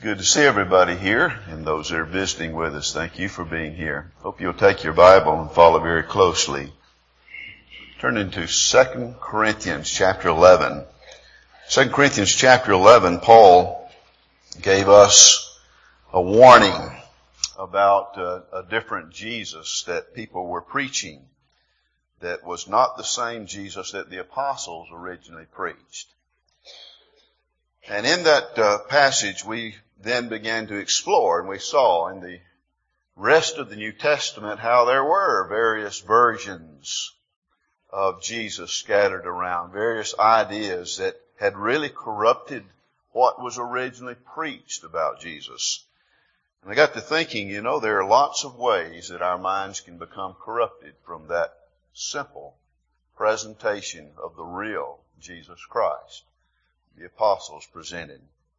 Good to see everybody here, and those that are visiting with us, thank you for being here. Hope you'll take your Bible and follow very closely. Turn into 2 Corinthians chapter 11. 2 Corinthians chapter 11, Paul gave us a warning about a different Jesus that people were preaching that was not the same Jesus that the apostles originally preached. And in that passage, we then began to explore, and we saw in the rest of the New Testament how there were various versions of Jesus scattered around, various ideas that had really corrupted what was originally preached about Jesus. And I got to thinking, there are lots of ways that our minds can become corrupted from that simple presentation of the real Jesus Christ the apostles presented.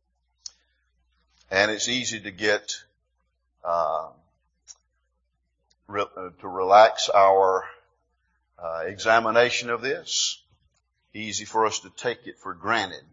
And it's easy to get to relax our examination of this. Easy for us to take it for granted.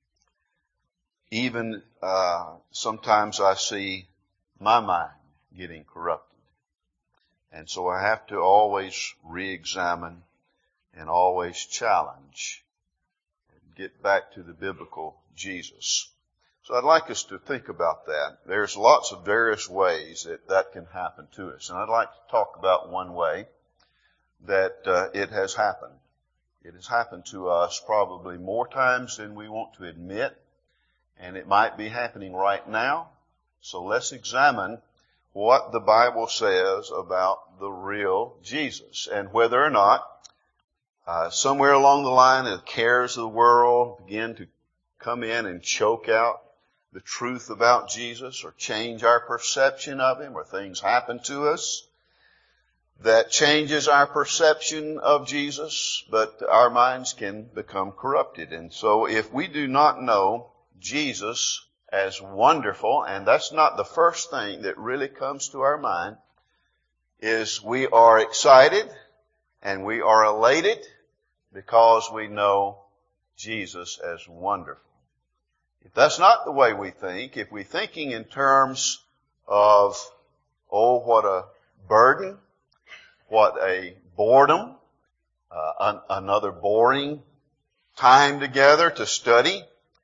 Even sometimes I see my mind getting corrupted. And so I have to always re-examine and always challenge and get back to the biblical Jesus. So I'd like us to think about that. There's lots of various ways that can happen to us. And I'd like to talk about one way that it has happened. It has happened to us probably more times than we want to admit. And it might be happening right now. So let's examine what the Bible says about the real Jesus and whether or not somewhere along the line the cares of the world begin to come in and choke out the truth about Jesus or change our perception of Him, or things happen to us that changes our perception of Jesus, but our minds can become corrupted. And so if we do not know Jesus as wonderful, and that's not the first thing that really comes to our mind, is we are excited and we are elated because we know Jesus as wonderful. If that's not the way we think, if we're thinking in terms of, what a burden, what a boredom, another boring time together to study,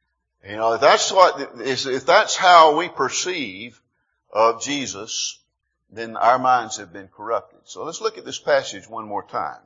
if that's how we perceive of Jesus, then our minds have been corrupted. So let's look at this passage one more time.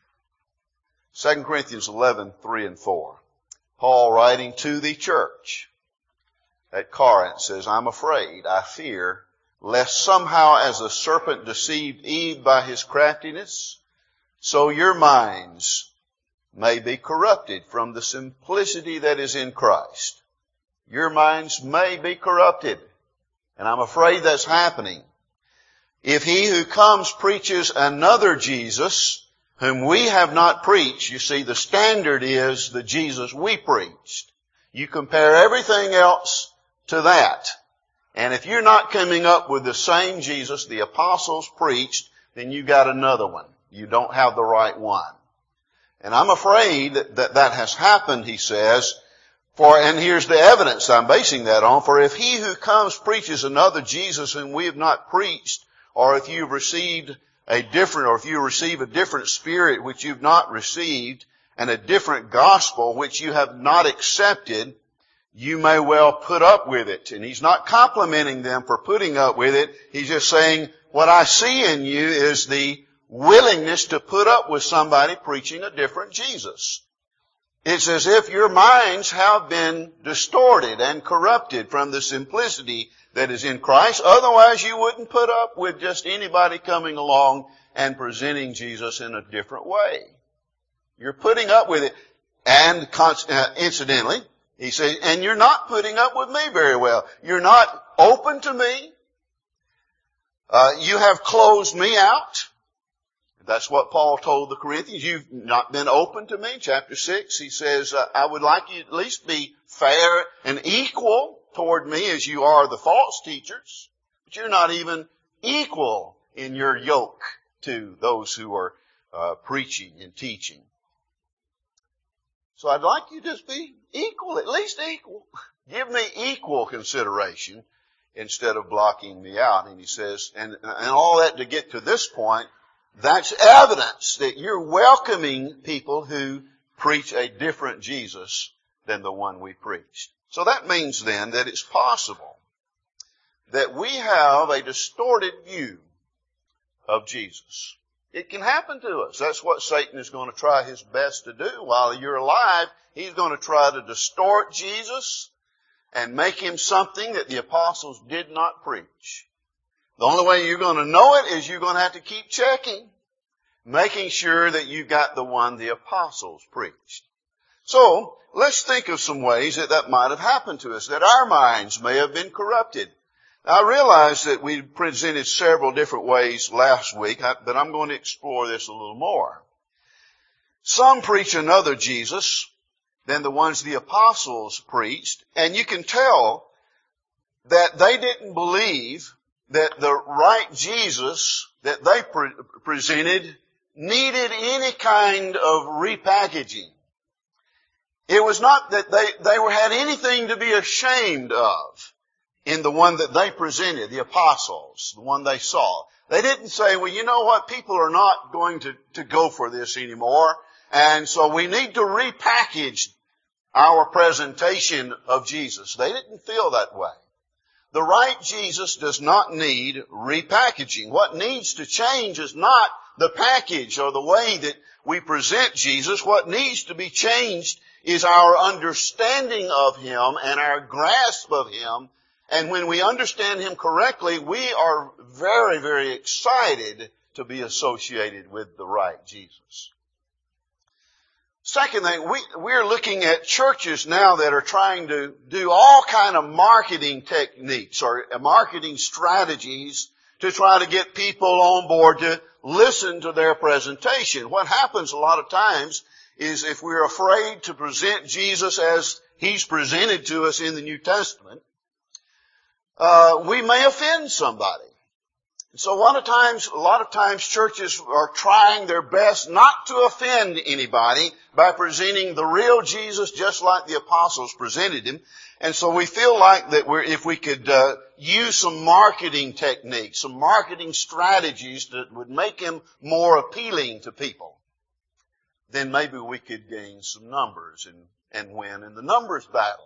2 Corinthians 11, 3 and 4. Paul writing to the church at Corinth says, I'm afraid, I fear, lest somehow as the serpent deceived Eve by his craftiness, so your minds may be corrupted from the simplicity that is in Christ. Your minds may be corrupted. And I'm afraid that's happening. If he who comes preaches another Jesus, whom we have not preached, you see, the standard is the Jesus we preached. You compare everything else to that. And if you're not coming up with the same Jesus the apostles preached, then you got another one. You don't have the right one. And I'm afraid that has happened, he says, and here's the evidence I'm basing that on, for if he who comes preaches another Jesus whom we have not preached, or if you receive a different spirit which you've not received, and a different gospel which you have not accepted, you may well put up with it. And he's not complimenting them for putting up with it. He's just saying, what I see in you is the willingness to put up with somebody preaching a different Jesus. It's as if your minds have been distorted and corrupted from the simplicity that is in Christ. Otherwise, you wouldn't put up with just anybody coming along and presenting Jesus in a different way. You're putting up with it. And incidentally, he says, and you're not putting up with me very well. You're not open to me. You have closed me out. That's what Paul told the Corinthians. You've not been open to me. Chapter 6, he says, I would like you to at least be fair and equal toward me as you are the false teachers. But you're not even equal in your yoke to those who are preaching and teaching. So I'd like you to just be equal, at least equal. Give me equal consideration instead of blocking me out. And he says, and all that to get to this point, that's evidence that you're welcoming people who preach a different Jesus than the one we preached. So that means then that it's possible that we have a distorted view of Jesus. It can happen to us. That's what Satan is going to try his best to do. While you're alive, he's going to try to distort Jesus and make him something that the apostles did not preach. The only way you're going to know it is you're going to have to keep checking, making sure that you got the one the apostles preached. So, let's think of some ways that might have happened to us, that our minds may have been corrupted. Now, I realize that we presented several different ways last week, but I'm going to explore this a little more. Some preach another Jesus than the ones the apostles preached, and you can tell that they didn't believe that the right Jesus that they presented needed any kind of repackaging. It was not that they had anything to be ashamed of in the one that they presented, the apostles, the one they saw. They didn't say, well, you know what, people are not going to go for this anymore, and so we need to repackage our presentation of Jesus. They didn't feel that way. The right Jesus does not need repackaging. What needs to change is not the package or the way that we present Jesus. What needs to be changed is our understanding of Him and our grasp of Him. And when we understand Him correctly, we are very, very excited to be associated with the right Jesus. Second thing, we're looking at churches now that are trying to do all kind of marketing techniques or marketing strategies to try to get people on board to listen to their presentation. What happens a lot of times is if we're afraid to present Jesus as He's presented to us in the New Testament, we may offend somebody. So a lot of times churches are trying their best not to offend anybody by presenting the real Jesus just like the apostles presented Him. And so we feel like that if we could use some marketing techniques, some marketing strategies that would make Him more appealing to people, then maybe we could gain some numbers and win in the numbers battle.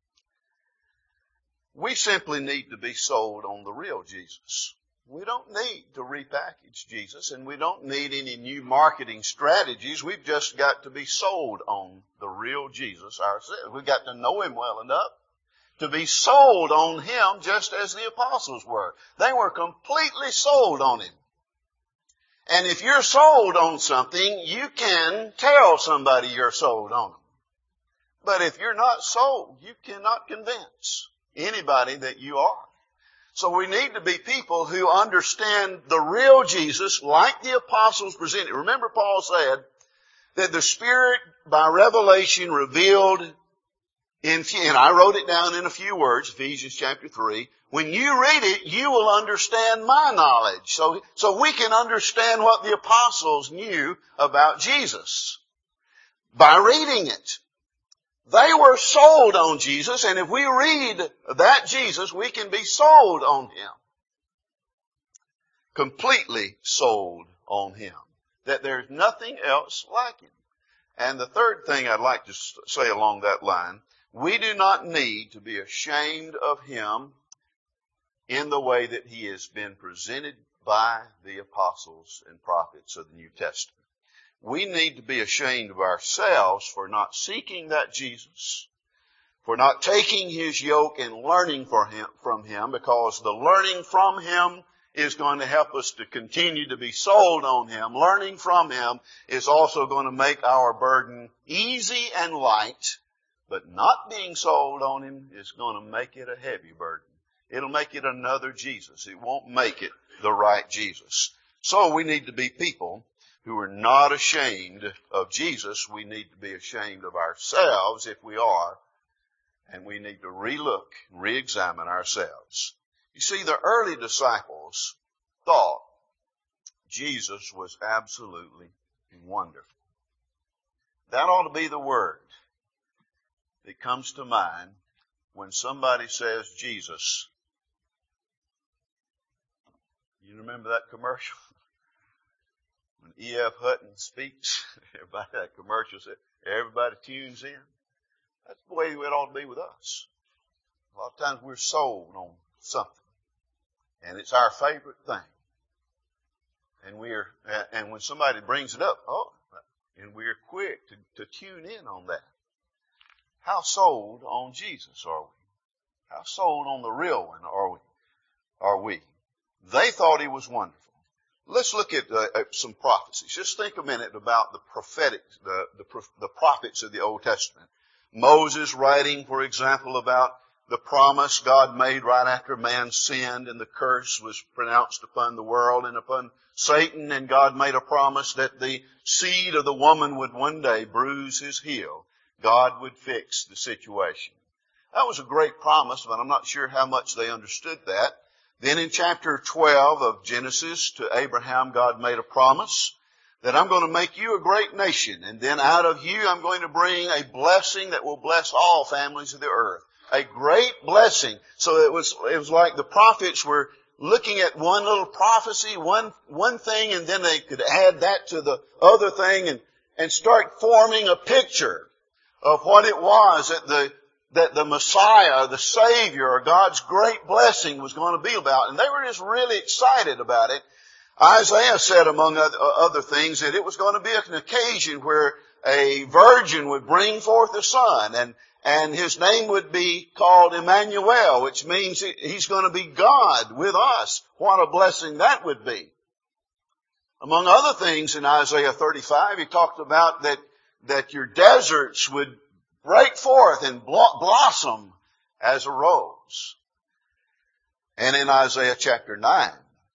We simply need to be sold on the real Jesus. We don't need to repackage Jesus, and we don't need any new marketing strategies. We've just got to be sold on the real Jesus ourselves. We've got to know Him well enough to be sold on Him just as the apostles were. They were completely sold on Him. And if you're sold on something, you can tell somebody you're sold on them. But if you're not sold, you cannot convince anybody that you are. So we need to be people who understand the real Jesus like the apostles presented. Remember Paul said that the Spirit by revelation revealed and I wrote it down in a few words, Ephesians chapter 3. When you read it, you will understand my knowledge. So we can understand what the apostles knew about Jesus by reading it. They were sold on Jesus, and if we read that Jesus, we can be sold on Him. Completely sold on Him. That there's nothing else like Him. And the third thing I'd like to say along that line, we do not need to be ashamed of Him in the way that He has been presented by the apostles and prophets of the New Testament. We need to be ashamed of ourselves for not seeking that Jesus, for not taking His yoke and learning from Him, because the learning from Him is going to help us to continue to be sold on Him. Learning from Him is also going to make our burden easy and light, but not being sold on Him is going to make it a heavy burden. It'll make it another Jesus. It won't make it the right Jesus. So we need to be people who are not ashamed of Jesus. We need to be ashamed of ourselves if we are, and we need to relook, re-examine ourselves. You see, the early disciples thought Jesus was absolutely wonderful. That ought to be the word that comes to mind when somebody says Jesus You remember that commercial? When E.F. Hutton speaks, everybody, that commercial said, everybody tunes in. That's the way it ought to be with us. A lot of times we're sold on something. And it's our favorite thing. And when somebody brings it up, and we're quick to tune in on that. How sold on Jesus are we? How sold on the real one are we? They thought he was wonderful. Let's look at some prophecies. Just think a minute about the prophetic, the prophets of the Old Testament. Moses writing, for example, about the promise God made right after man sinned and the curse was pronounced upon the world and upon Satan, and God made a promise that the seed of the woman would one day bruise his heel. God would fix the situation. That was a great promise, but I'm not sure how much they understood that. Then in chapter 12 of Genesis to Abraham, God made a promise that I'm going to make you a great nation, and then out of you I'm going to bring a blessing that will bless all families of the earth. A great blessing. So it was like the prophets were looking at one little prophecy, one thing, and then they could add that to the other thing and start forming a picture of what it was that the Messiah, the Savior, or God's great blessing was going to be about. And they were just really excited about it. Isaiah said, among other things, that it was going to be an occasion where a virgin would bring forth a son, and his name would be called Emmanuel, which means he's going to be God with us. What a blessing that would be. Among other things, in Isaiah 35, he talked about that your deserts would break forth and blossom as a rose. And in Isaiah chapter 9,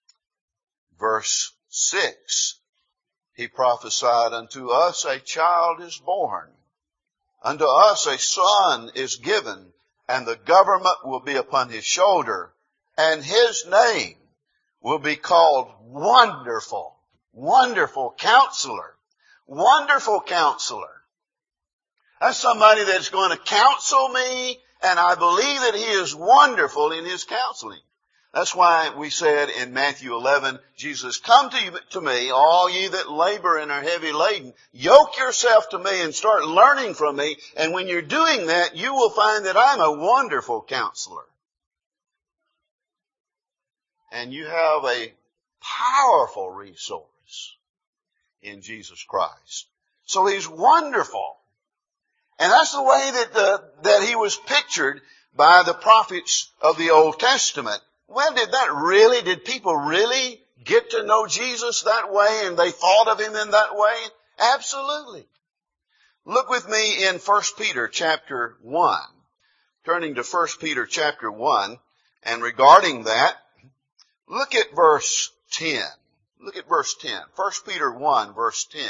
verse 6, he prophesied, unto us a child is born. Unto us a son is given, and the government will be upon his shoulder, and his name will be called Wonderful, Wonderful Counselor, Wonderful Counselor. That's somebody that's going to counsel me, and I believe that he is wonderful in his counseling. That's why we said in Matthew 11, Jesus, come to me, all ye that labor and are heavy laden. Yoke yourself to me and start learning from me. And when you're doing that, you will find that I'm a wonderful counselor. And you have a powerful resource in Jesus Christ. So he's wonderful. And that's the way that he was pictured by the prophets of the Old Testament. Well, did people really get to know Jesus that way and they thought of him in that way? Absolutely. Look with me in 1 Peter chapter 1. Turning to 1 Peter chapter 1, and regarding that, look at verse 10. Look at verse 10. 1 Peter 1, verse 10.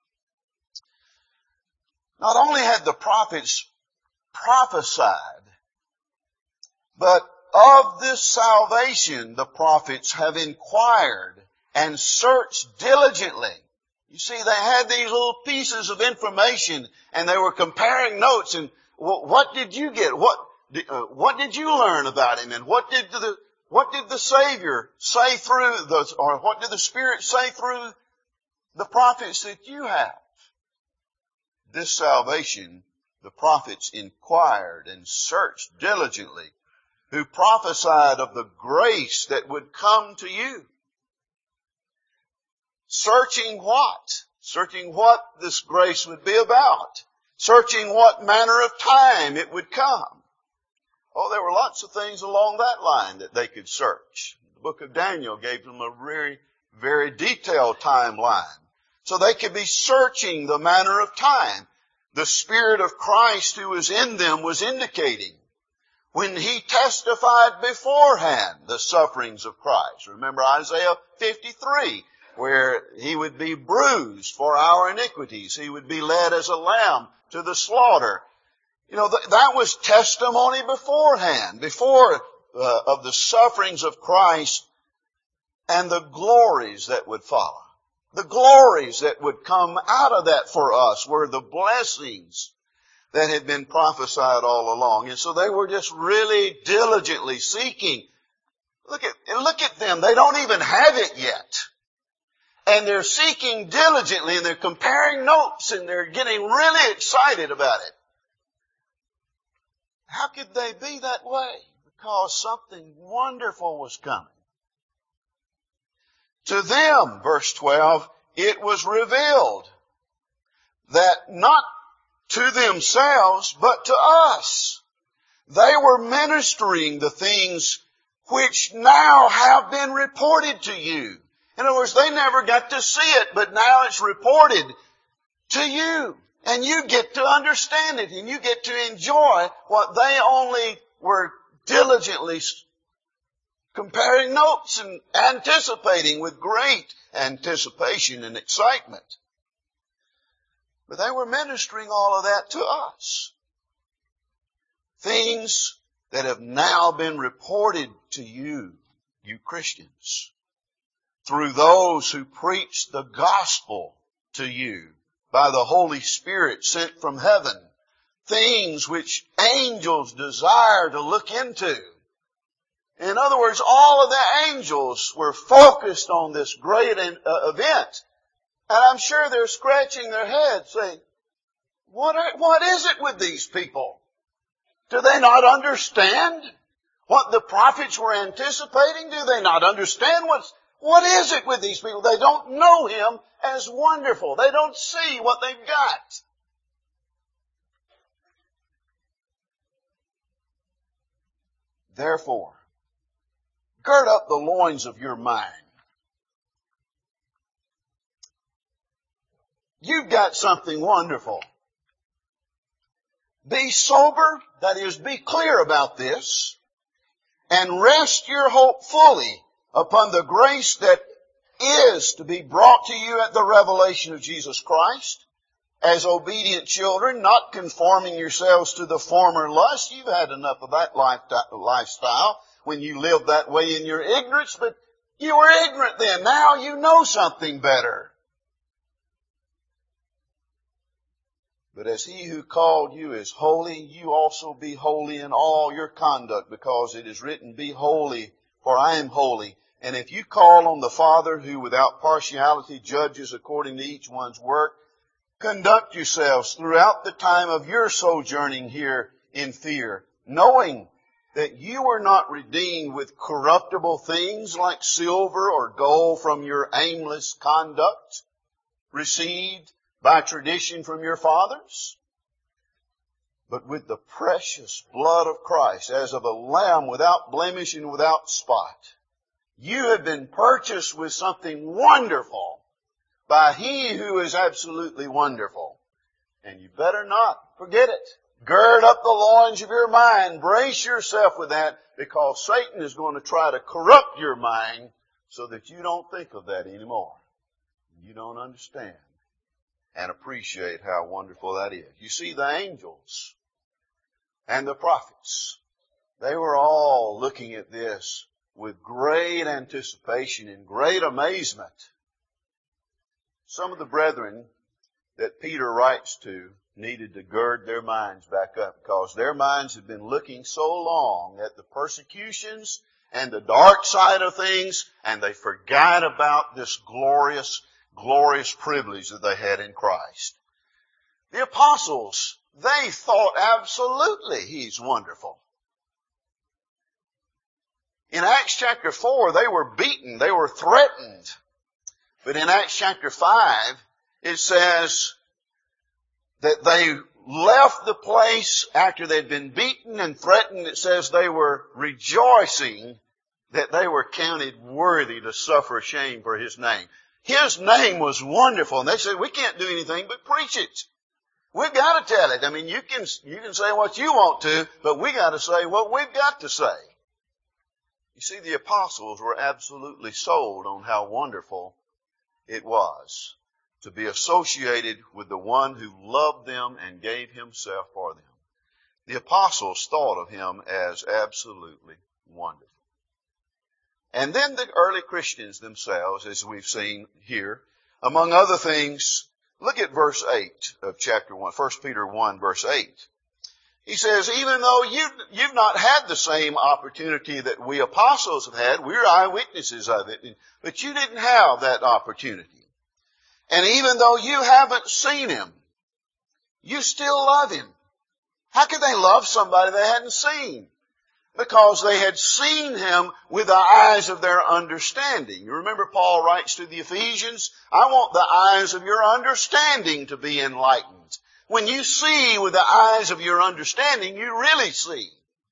Not only had the prophets prophesied, but of this salvation the prophets have inquired and searched diligently. You see, they had these little pieces of information and they were comparing notes, and what did you get? What did you learn about him? And what did the Savior say through those, or what did the Spirit say through the prophets that you have? This salvation the prophets inquired and searched diligently, who prophesied of the grace that would come to you. Searching what? Searching what this grace would be about. Searching what manner of time it would come. Oh, there were lots of things along that line that they could search. The book of Daniel gave them a very, very detailed timeline. So they could be searching the manner of time. The Spirit of Christ who was in them was indicating when he testified beforehand the sufferings of Christ. Remember Isaiah 53, where he would be bruised for our iniquities. He would be led as a lamb to the slaughter. You know, that was testimony beforehand, of the sufferings of Christ and the glories that would follow. The glories that would come out of that for us were the blessings that had been prophesied all along. And so they were just really diligently seeking Look at them. They don't even have it yet. And they're seeking diligently and they're comparing notes and they're getting really excited about it. How could they be that way? Because something wonderful was coming. To them, verse 12, it was revealed that not to themselves, but to us. They were ministering the things which now have been reported to you. In other words, they never got to see it, but now it's reported to you. And you get to understand it, and you get to enjoy what they only were diligently comparing notes and anticipating with great anticipation and excitement. But they were ministering all of that to us. Things that have now been reported to you, you Christians, through those who preach the gospel to you by the Holy Spirit sent from heaven. Things which angels desire to look into. In other words, all of the angels were focused on this great event. And I'm sure they're scratching their heads saying, what is it with these people? Do they not understand what the prophets were anticipating? Do they not understand what is it with these people? They don't know Him as wonderful. They don't see what they've got. Therefore, gird up the loins of your mind. You've got something wonderful. Be sober, that is, be clear about this, and rest your hope fully upon the grace that is to be brought to you at the revelation of Jesus Christ. As obedient children, not conforming yourselves to the former lust. You've had enough of that lifestyle when you lived that way in your ignorance, but you were ignorant then. Now you know something better. But as He who called you is holy, you also be holy in all your conduct, because it is written, be holy, for I am holy. And if you call on the Father, who without partiality judges according to each one's work, conduct yourselves throughout the time of your sojourning here in fear, knowing that you were not redeemed with corruptible things like silver or gold from your aimless conduct, received by tradition from your fathers, but with the precious blood of Christ, as of a lamb without blemish and without spot. You have been purchased with something wonderful by He who is absolutely wonderful. And you better not forget it. Gird up the loins of your mind. Brace yourself with that, because Satan is going to try to corrupt your mind so that you don't think of that anymore. You don't understand and appreciate how wonderful that is. You see, the angels and the prophets, they were all looking at this with great anticipation and great amazement. Some of the brethren that Peter writes to needed to gird their minds back up, because their minds had been looking so long at the persecutions and the dark side of things, and they forgot about this glorious privilege that they had in Christ. The apostles, they thought absolutely He's wonderful. In Acts chapter 4, they were beaten, they were threatened. But in Acts chapter 5, it says that they left the place after they'd been beaten and threatened. It says they were rejoicing that they were counted worthy to suffer shame for His name. His name was wonderful. And they said, we can't do anything but preach it. We've got to tell it. I mean, you can say what you want to, but we got to say what we've got to say. You see, the apostles were absolutely sold on how wonderful it was to be associated with the one who loved them and gave Himself for them. The apostles thought of Him as absolutely wonderful. And then the early Christians themselves, as we've seen here, among other things, look at verse 8 of chapter 1, 1 Peter 1, verse 8. He says, even though you've not had the same opportunity that we apostles have had, we're eyewitnesses of it, but you didn't have that opportunity. And even though you haven't seen Him, you still love Him. How could they love somebody they hadn't seen? Because they had seen Him with the eyes of their understanding. You remember Paul writes to the Ephesians, I want the eyes of your understanding to be enlightened. When you see with the eyes of your understanding, you really see.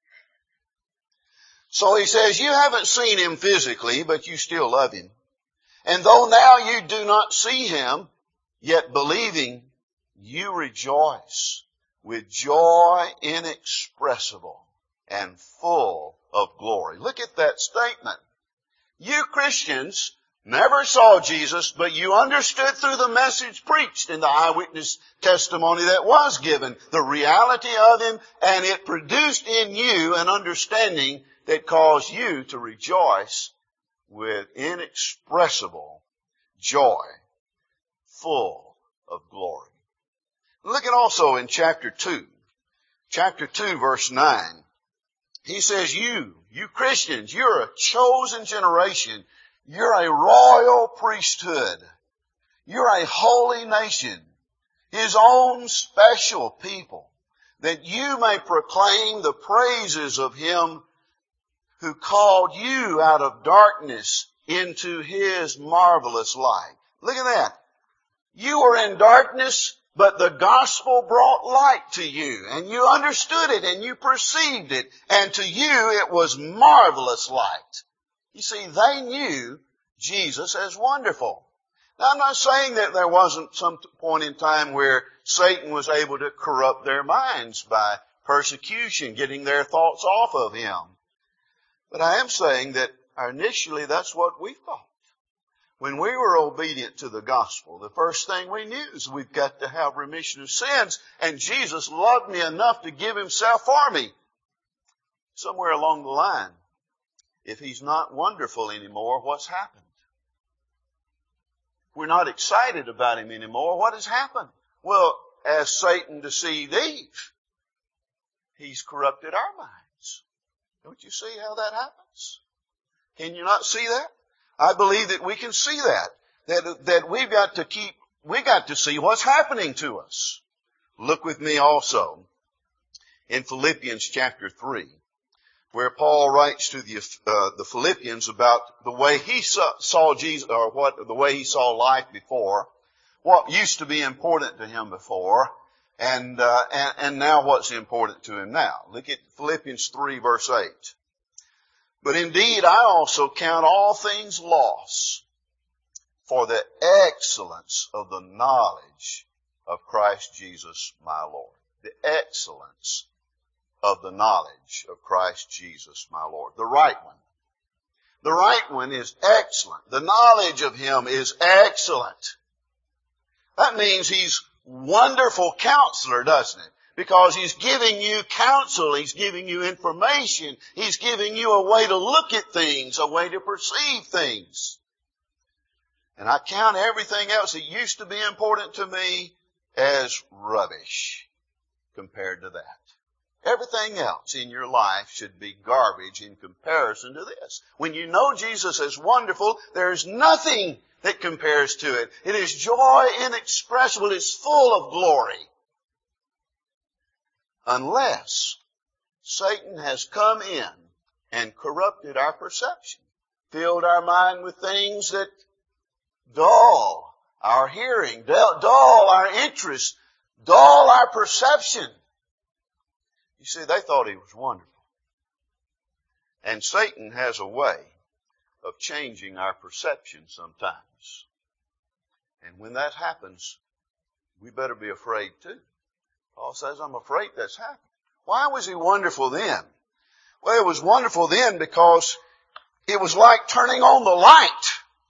So he says, you haven't seen Him physically, but you still love Him. And though now you do not see Him, yet believing, you rejoice with joy inexpressible and full of glory. Look at that statement. You Christians never saw Jesus, but you understood through the message preached in the eyewitness testimony that was given the reality of Him, and it produced in you an understanding that caused you to rejoice with inexpressible joy, full of glory. Look at also in chapter 2 verse 9. He says, you Christians, you're a chosen generation. You're a royal priesthood. You're a holy nation, His own special people, that you may proclaim the praises of Him who called you out of darkness into His marvelous light. Look at that. You were in darkness, but the gospel brought light to you, and you understood it, and you perceived it, and to you it was marvelous light. You see, they knew Jesus as wonderful. Now, I'm not saying that there wasn't some point in time where Satan was able to corrupt their minds by persecution, getting their thoughts off of Him. But I am saying that initially that's what we thought. When we were obedient to the gospel, the first thing we knew is we've got to have remission of sins, and Jesus loved me enough to give Himself for me. Somewhere along the line, if He's not wonderful anymore, what's happened? We're not excited about Him anymore. What has happened? Well, as Satan deceived Eve, he's corrupted our minds. Don't you see how that happens? Can you not see that? I believe that we can see that we've got to see what's happening to us. Look with me also in Philippians chapter 3, where Paul writes to the Philippians about the way he saw Jesus, or the way he saw life before, what used to be important to him before, and now what's important to him now. Look at Philippians 3 verse 8. But indeed I also count all things loss for the excellence of the knowledge of Christ Jesus my Lord. The excellence of the knowledge of Christ Jesus my Lord. The right one. The right one is excellent. The knowledge of Him is excellent. That means He's wonderful counselor, doesn't it? Because He's giving you counsel, He's giving you information, He's giving you a way to look at things, a way to perceive things. And I count everything else that used to be important to me as rubbish compared to that. Everything else in your life should be garbage in comparison to this. When you know Jesus as wonderful, there's nothing that compares to it. It is joy inexpressible. It's full of glory. Unless Satan has come in and corrupted our perception, filled our mind with things that dull our hearing, dull our interest, dull our perception. You see, they thought He was wonderful. And Satan has a way of changing our perception sometimes. And when that happens, we better be afraid too. Paul says, I'm afraid that's happened. Why was He wonderful then? Well, it was wonderful then because it was like turning on the light.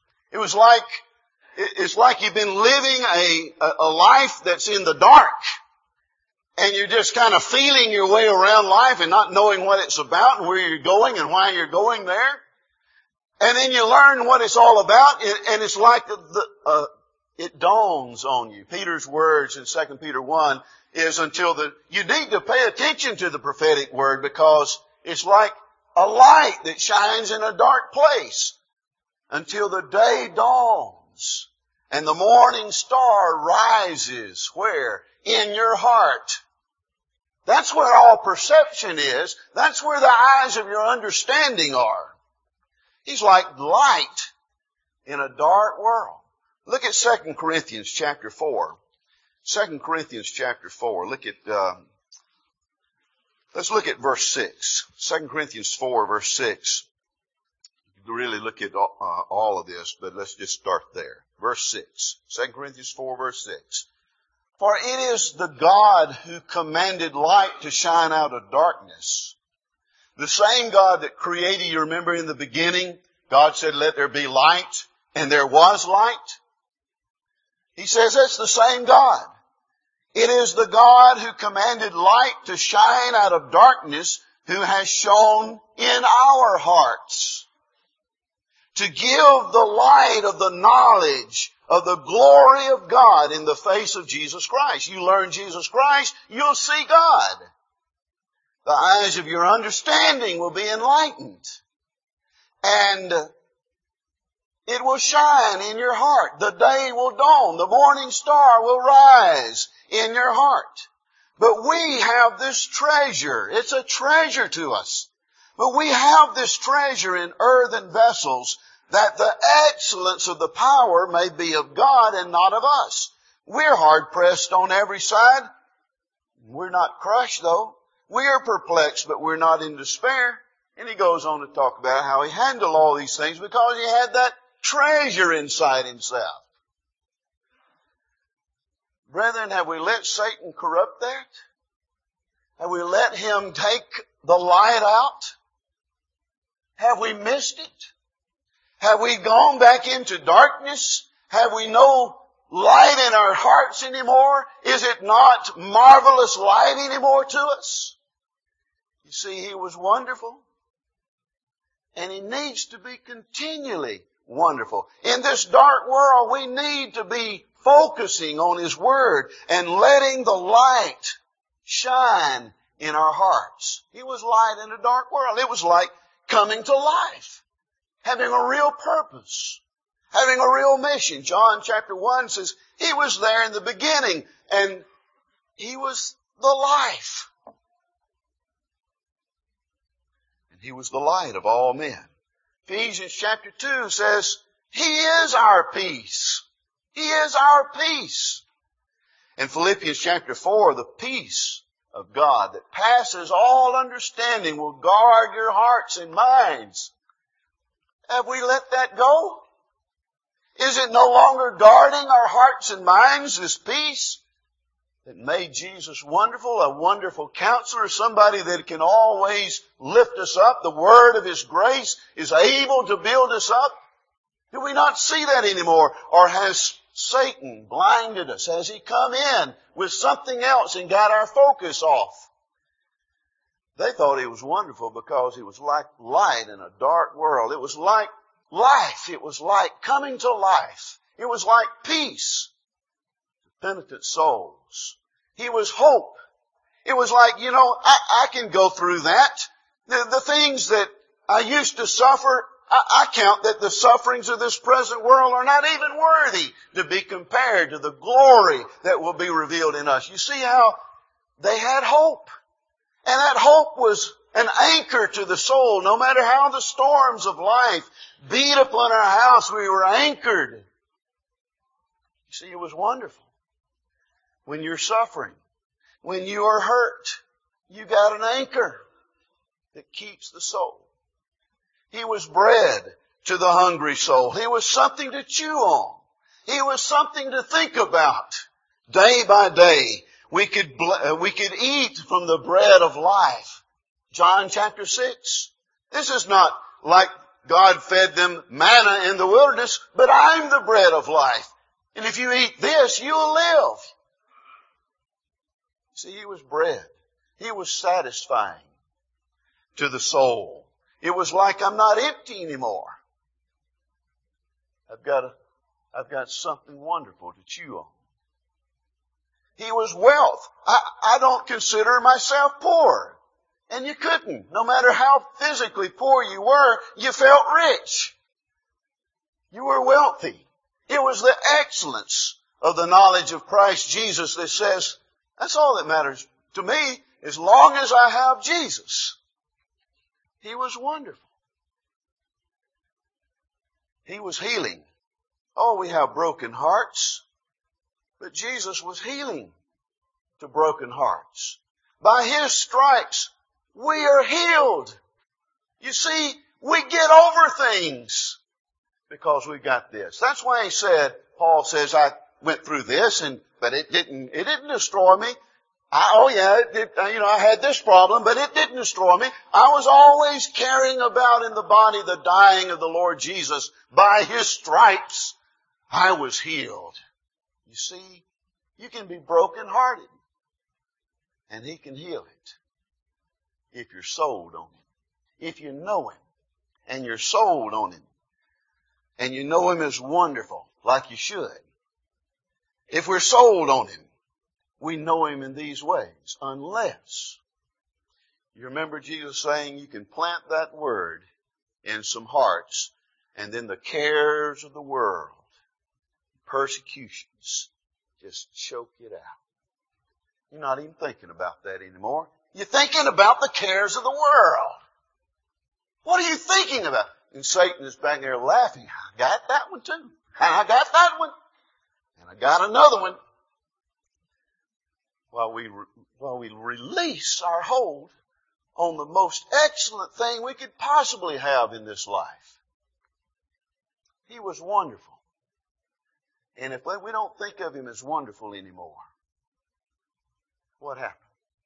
It's like you've been living a life that's in the dark. And you're just kind of feeling your way around life and not knowing what it's about and where you're going and why you're going there. And then you learn what it's all about, and it's like it dawns on you. Peter's words in 2 Peter 1, is you need to pay attention to the prophetic word, because it's like a light that shines in a dark place until the day dawns and the morning star rises. Where? In your heart. That's where all perception is. That's where the eyes of your understanding are. He's like light in a dark world. Look at 2 Corinthians chapter 4. 2 Corinthians chapter 4. Let's look at verse 6. 2 Corinthians 4 verse 6. You really look at all of this, but let's just start there. Verse 6. 2 Corinthians 4 verse 6. For it is the God who commanded light to shine out of darkness. The same God that created, you remember in the beginning, God said, let there be light, and there was light. He says that's the same God. It is the God who commanded light to shine out of darkness, who has shone in our hearts to give the light of the knowledge of the glory of God in the face of Jesus Christ. You learn Jesus Christ, you'll see God. The eyes of your understanding will be enlightened. And it will shine in your heart. The day will dawn. The morning star will rise in your heart. But we have this treasure. It's a treasure to us. But we have this treasure in earthen vessels, that the excellence of the power may be of God and not of us. We're hard pressed on every side. We're not crushed though. We are perplexed, but we're not in despair. And he goes on to talk about how he handled all these things because he had that treasure inside himself. Brethren, have we let Satan corrupt that? Have we let him take the light out? Have we missed it? Have we gone back into darkness? Have we no light in our hearts anymore? Is it not marvelous light anymore to us? You see, he was wonderful. And he needs to be continually wonderful. In this dark world, we need to be focusing on his word and letting the light shine in our hearts. He was light in a dark world. It was like coming to life, having a real purpose, having a real mission. John chapter 1 says he was there in the beginning and he was the life. And he was the light of all men. Ephesians chapter 2 says he is our peace. He is our peace. In Philippians chapter 4, the peace of God that passes all understanding will guard your hearts and minds. Have we let that go? Is it no longer guarding our hearts and minds, this peace that made Jesus wonderful, a wonderful counselor, somebody that can always lift us up? The word of his grace is able to build us up. Do we not see that anymore? Or has Satan blinded us? Has he come in with something else and got our focus off? They thought he was wonderful because he was like light in a dark world. It was like life. It was like coming to life. It was like peace to penitent souls. He was hope. It was like, I can go through that. The things that I used to suffer, I count that the sufferings of this present world are not even worthy to be compared to the glory that will be revealed in us. You see how they had hope. And that hope was an anchor to the soul. No matter how the storms of life beat upon our house, we were anchored. You see, it was wonderful. When you're suffering, when you are hurt, you got an anchor that keeps the soul. He was bread to the hungry soul. He was something to chew on. He was something to think about day by day. We could eat from the bread of life. John chapter 6. This is not like God fed them manna in the wilderness, but I'm the bread of life. And if you eat this, you'll live. See, he was bread. He was satisfying to the soul. It was like I'm not empty anymore. I've got something wonderful to chew on. He was wealth. I don't consider myself poor. And you couldn't. No matter how physically poor you were, you felt rich. You were wealthy. It was the excellence of the knowledge of Christ Jesus that says, that's all that matters to me as long as I have Jesus. He was wonderful. He was healing. Oh, we have broken hearts. But Jesus was healing to broken hearts. By His stripes, we are healed. You see, we get over things because we got this. That's why Paul says, I went through this, but it didn't destroy me. I had this problem, but it didn't destroy me. I was always carrying about in the body the dying of the Lord Jesus. By His stripes, I was healed. You see, you can be brokenhearted, and He can heal it if you're sold on Him. If you know Him, and you're sold on Him, and you know Him as wonderful, like you should. If we're sold on Him, we know Him in these ways, unless you remember Jesus saying you can plant that word in some hearts, and then the cares of the world, persecutions, just choke it out. You're not even thinking about that anymore. You're thinking about the cares of the world. What are you thinking about? And Satan is back there laughing. I got that one too. And I got that one. And I got another one. While we release our hold on the most excellent thing we could possibly have in this life. He was wonderful. And if we don't think of Him as wonderful anymore, what happened?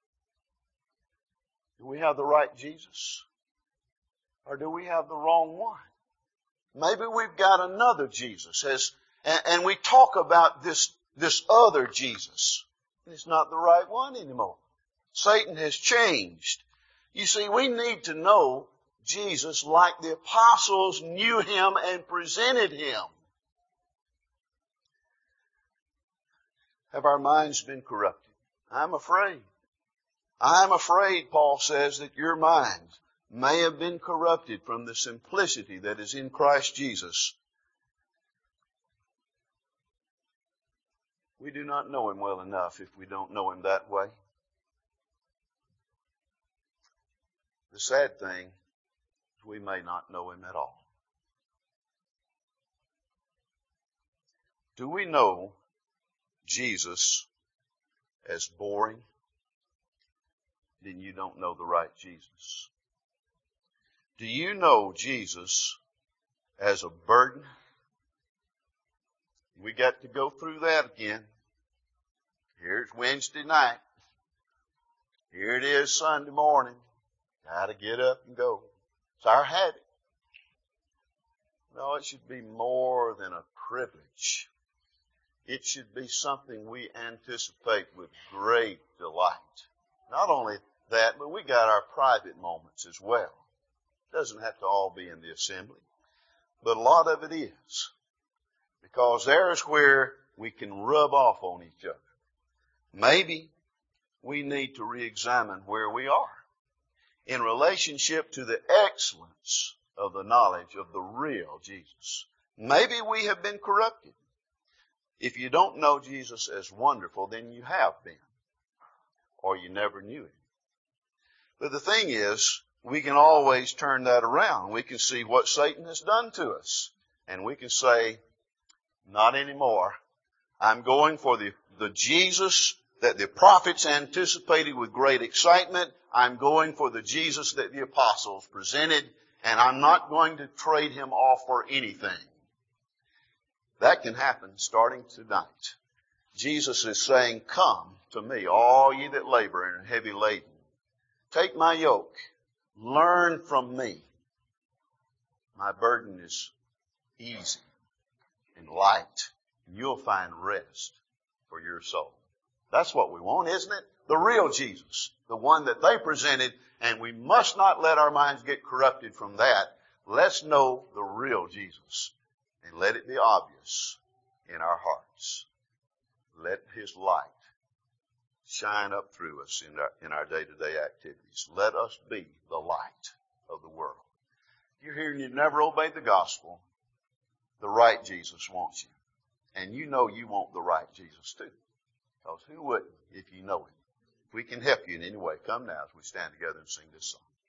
Do we have the right Jesus? Or do we have the wrong one? Maybe we've got another Jesus. And we talk about this other Jesus. It's not the right one anymore. Satan has changed. You see, we need to know Jesus like the apostles knew Him and presented Him. Have our minds been corrupted? I'm afraid. I'm afraid, Paul says, that your minds may have been corrupted from the simplicity that is in Christ Jesus. We do not know Him well enough if we don't know Him that way. The sad thing is we may not know Him at all. Do we know Jesus as boring? Then you don't know the right Jesus. Do you know Jesus as a burden? We got to go through that again. Here's Wednesday night. Here it is Sunday morning. Got to get up and go. It's our habit. No, it should be more than a privilege. It should be something we anticipate with great delight. Not only that, but we got our private moments as well. It doesn't have to all be in the assembly, but a lot of it is. Because there's where we can rub off on each other. Maybe we need to re-examine where we are in relationship to the excellence of the knowledge of the real Jesus. Maybe we have been corrupted. If you don't know Jesus as wonderful, then you have been, or you never knew Him. But the thing is, we can always turn that around. We can see what Satan has done to us, and we can say, not anymore. I'm going for the Jesus that the prophets anticipated with great excitement. I'm going for the Jesus that the apostles presented, and I'm not going to trade Him off for anything. That can happen starting tonight. Jesus is saying, come to me, all ye that labor and are heavy laden. Take my yoke. Learn from me. My burden is easy and light, and you'll find rest for your soul. That's what we want, isn't it? The real Jesus, the one that they presented, and we must not let our minds get corrupted from that. Let's know the real Jesus, and let it be obvious in our hearts. Let His light shine up through us in our day-to-day activities. Let us be the light of the world. If you're here and you've never obeyed the gospel, the right Jesus wants you. And you know you want the right Jesus too. Because who wouldn't if you know him? If we can help you in any way, come now as we stand together and sing this song.